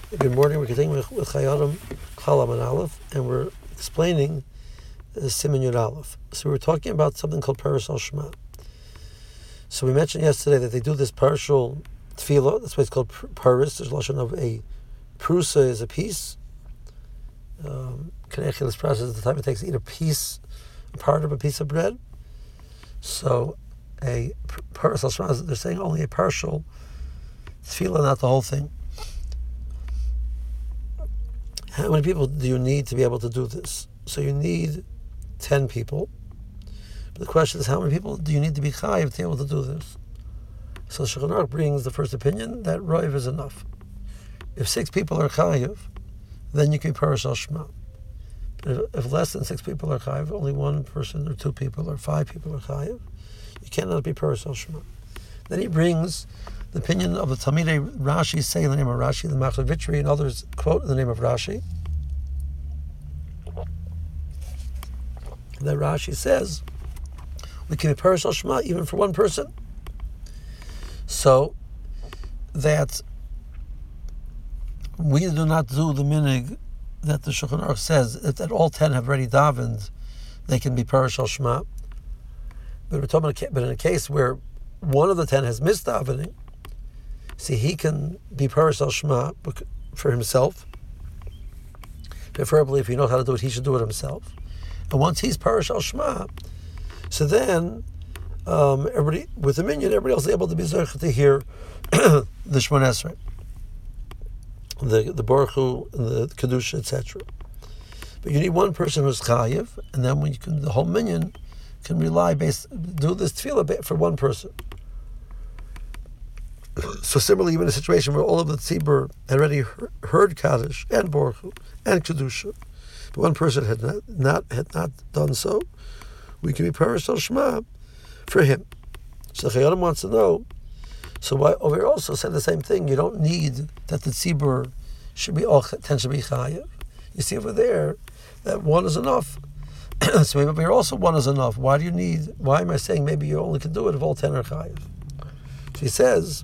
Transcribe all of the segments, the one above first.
Good morning. We're continuing with Chayadim Chalam and Aleph, and we're explaining Siman Yud Aleph. So we're talking about something called Parashal Shema. So we mentioned yesterday that they do this partial tefillah. That's why it's called Paris. There's a lashon of a prusa is a piece. Kanechilas process is the time it takes to eat a part of a piece of bread. So a Parashal Shema, they're saying only a partial tefillah, not the whole thing. How many people do you need to be able to do this? So you need 10 people. But the question is, how many people do you need to be chayiv to be able to do this? So Shulchan Aruch brings the first opinion that roiv is enough. If 6 people are chayiv, then you can be Parashal Shema. But if less than 6 people are chayiv, only 1 person or 2 people or 5 people are chayiv, you cannot be Parashal Shema. Then he brings the opinion of the Talmidei Rashi, say in the name of Rashi, the Machzor Vitri, and others quote in the name of Rashi. That Rashi says we can be Parashal Shema even for 1 person. So that we do not do the minig that the Shulchan Aruch says that all 10 have already davened, they can be Parashal Shema. But we're talking about, but in a case where 1 of the 10 has missed davening, see, he can be Parashal Shema for himself. Preferably, if he knows how to do it, he should do it himself. And once he's Parashal Shema, so then everybody with the minyan, everybody else is able to be zerich to hear the Shmoneh Esrei, the Baruch Hu, and the Kedusha, etc. But you need 1 person who's chayiv, and then the whole minyan can do this tefillah for 1 person. So similarly, even in a situation where all of the tzibur had already heard Kaddish and Baruch Hu and Kedusha, but 1 person had not done so, we can be Parashal Shema for him. So the Chayadim wants to know, so why over here also said the same thing. You don't need that the tzibur should be all 10 should be chayiv. You see over there that 1 is enough. So maybe over here also 1 is enough. Why am I saying maybe you only can do it if all 10 are chayiv? So he says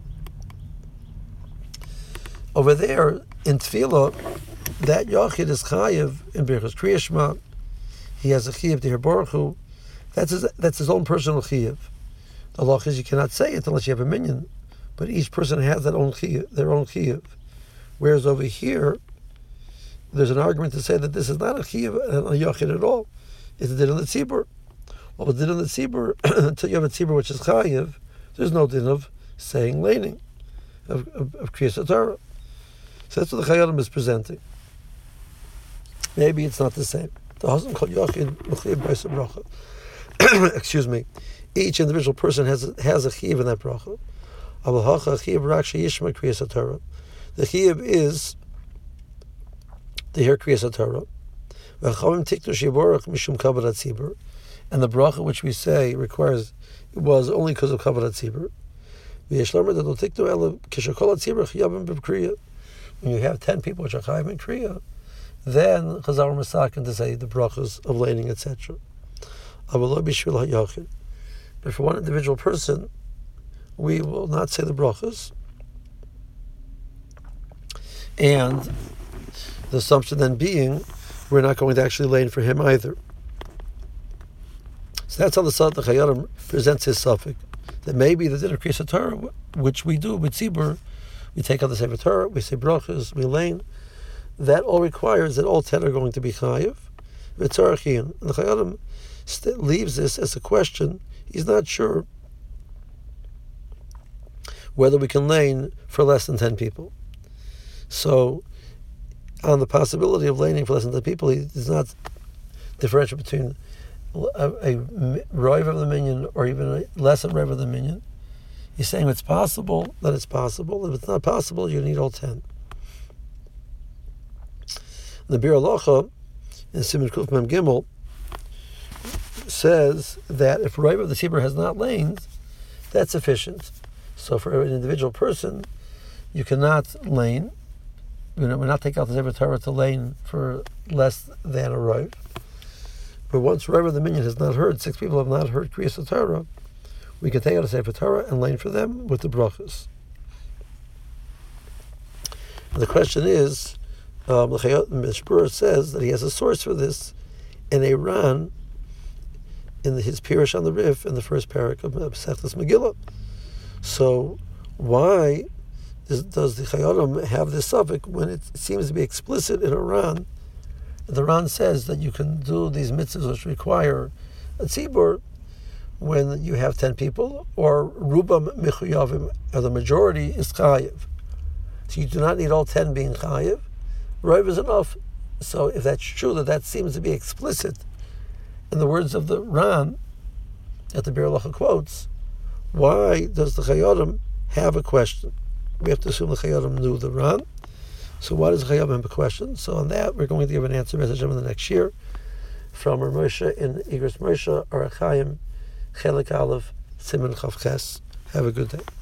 over there in tefillah, that Yachid is chayiv in Birchas Kriya Shema. He has a chiyuv to hear Baruch Hu. That's his own personal chiyuv. The law is you cannot say it unless you have a minyan, but each person has their own chiyuv. Whereas over here, there's an argument to say that this is not a chiyuv, a Yachid at all. It's a din of the tzibur. Well, the din of the tzibur, until you have a tzibur which is chayiv, there's no din of saying laning, of Kriyas Torah. So that's what the Chayadim is presenting. Maybe it's not the same. The husband called Yachid Mechiv B'Yis Bracha. Excuse me. Each individual person has a chiyuv in that bracha. The chiyuv is to hear Kriyas Torah. And the bracha which we say was only because of Kavod HaTzibur. When you have 10 people which are chayiv in Kriya, then Chazal Masakin to say the brachas of laning, etc. But for 1 individual person, we will not say the brachas. And the assumption then being, we're not going to actually lane for him either. So that's how the Chayadim presents his suffix. That maybe the din of Kriyas Torah, which we do with tzibur, we take out the Sefer Torah, we say brachas, we lane. That all requires that all 10 are going to be chayiv. And the Chayadim leaves this as a question. He's not sure whether we can lane for less than 10 people. So, on the possibility of laning for less than 10 people, he does not differentiate between a roiv of the minyan or even a less than roiv of the minyan. He's saying if it's possible, then it's possible. If it's not possible, you need all 10. The Bir Halacha in Siman Kuf Mem Gimel says that if roiv of the tzibur has not laned, that's sufficient. So for an individual person, you cannot lane. We're not taking out the Sefer Torah to lane for less than a roiv. But once roiv of the minyan has not heard, 6 people have not heard Kriyas Torah, we can take out a Sefer Torah and lane for them with the brachas. And the question is, Mishpura says that he has a source for this in Iran, in his Pirush on the Rif, in the first parak of Masechtas Megillah. So why does the Chayyim have this suffix when it seems to be explicit in Iran? The Ran says that you can do these mitzvahs which require a tzibur when you have 10 people, or rubam michuyavim, or the majority is chayiv. So you do not need all 10 being chayiv. Rov is enough. So if that's true, that seems to be explicit in the words of the Ran that the Biur Halacha quotes, why does the Chayyim have a question? We have to assume the Chayyim knew the Ran. So why does the Chayyim have a question? So on that, we're going to give an answer message in the next year from Rav Moshe in Igros Moshe, Orach Chaim, Chelik Aleph, Siman Chav Ches. Have a good day.